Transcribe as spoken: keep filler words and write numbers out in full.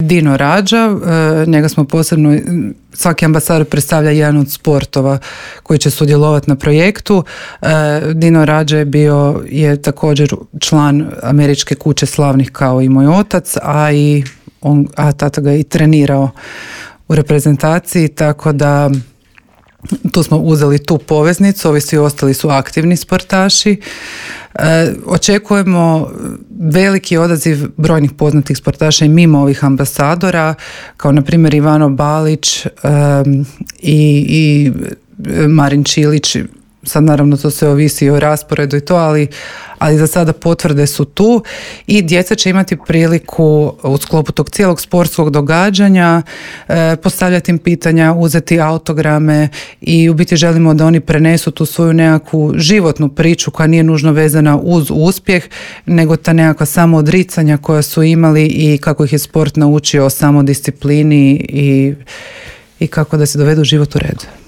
Dino Rađa, njega smo posebno, svaki ambasador predstavlja jedan od sportova koji će sudjelovati na projektu. Dino Rađa je bio, je također član Američke kuće slavnih kao i moj otac, a i on, a tata ga je i trenirao u reprezentaciji, tako da tu smo uzeli tu poveznicu, ovi svi ostali su aktivni sportaši. E, očekujemo veliki odaziv brojnih poznatih sportaša i mimo ovih ambasadora, kao na primjer Ivano Balić e, i, i Marin Čilić. Sad naravno to sve ovisi o rasporedu i to, ali, ali za sada potvrde su tu i djeca će imati priliku u sklopu tog cijelog sportskog događanja e, postavljati im pitanja, uzeti autograme i u biti želimo da oni prenesu tu svoju nekakvu životnu priču koja nije nužno vezana uz uspjeh, nego ta nekakva samoodricanja koja su imali i kako ih je sport naučio o samodisciplini i, i kako da se dovedu život u red.